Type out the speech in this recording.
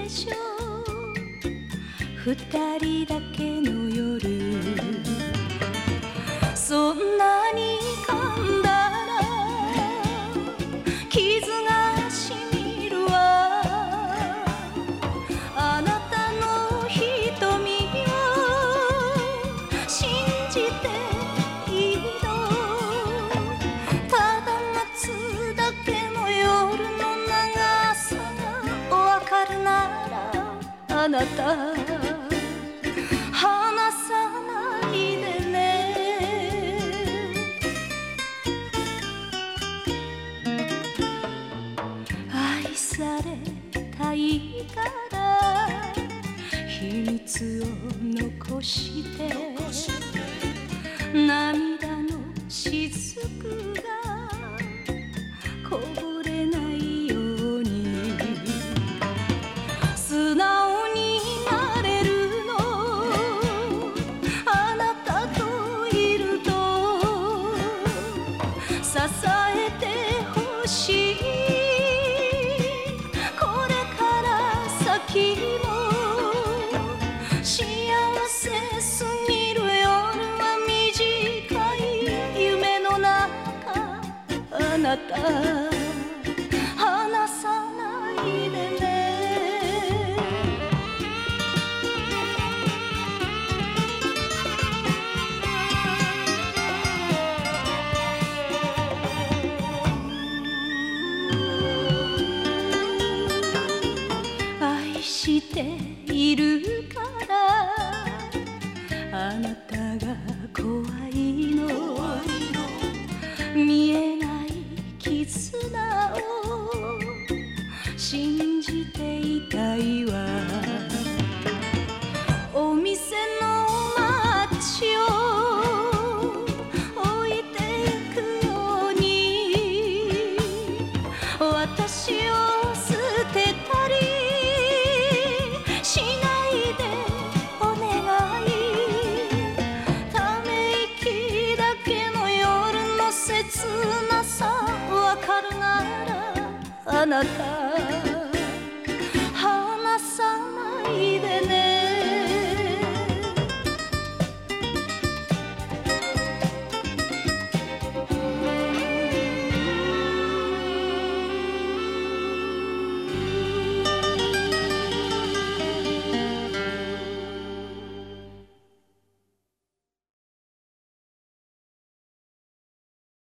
しょう、二人だけの夜。そんなに噛んだら傷がしみるわ。あなたの瞳を信じていいの。ただ待つだけの夜の長さがお分かるなら、あなた離さないでね。愛されたいから秘密を残して涙の雫がこぼれないように素直になれるの。あなたといると支えてほしい。これから先も幸せすぎる夜は短い夢の中、あなた離さないでね。愛しているからあなたが怖いの。見えない絆を信じていたいわ。お店のマッチを置いてくように私を捨てたりしないでお願い。ため息だけの夜の切なさわかるなら、あなた